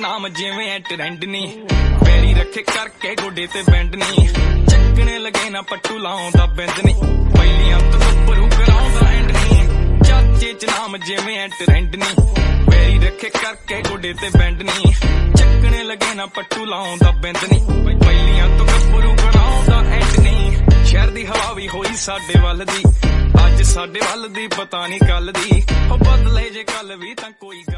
ਨਾਮ ਜਿਵੇਂ ਟ੍ਰੈਂਡ ਨੀ ਪੈਰੀ ਰੱਖੇ ਕਰਕੇ ਗੋਡੇ ਤੇ ਬੈਂਡ ਨੀ ਚੱਕਣੇ ਲਗੇ ਨਾ ਪੱਟੂ ਲਾਉਂਦਾ ਬਿੰਦ ਨੀ ਪਹਿਲੀਆਂ ਤੋਂ ਗੱਭਰੂ ਕਰਾਉਂਦਾ ਐਂਡ ਨੀ ਚਾਚੇ ਚ ਨਾਮ ਜਿਵੇਂ ਟ੍ਰੈਂਡ ਨੀ ਪੈਰੀ ਰੱਖੇ ਕਰਕੇ ਗੋਡੇ ਤੇ ਬੈਂਡ ਨੀ ਚੱਕਣੇ ਲਗੇ ਨਾ ਪੱਟੂ ਲਾਉਂਦਾ ਬਿੰਦ ਨੀ ਪਹਿਲੀਆਂ ਤੋਂ ਗੱਭਰੂ ਕਰਾਉਂਦਾ ਐਂਡ ਨੀ ਸ਼ਹਿਰ ਦੀ ਹਵਾ ਵੀ ਹੋਈ ਸਾਡੇ ਵੱਲ ਦੀ ਅੱਜ ਸਾਡੇ ਵੱਲ ਦੀ ਪਤਾ ਨਹੀਂ ਕੱਲ ਦੀ ਉਹ ਬਦਲੇ ਜੇ ਕੱਲ ਵੀ ਤਾਂ ਕੋਈ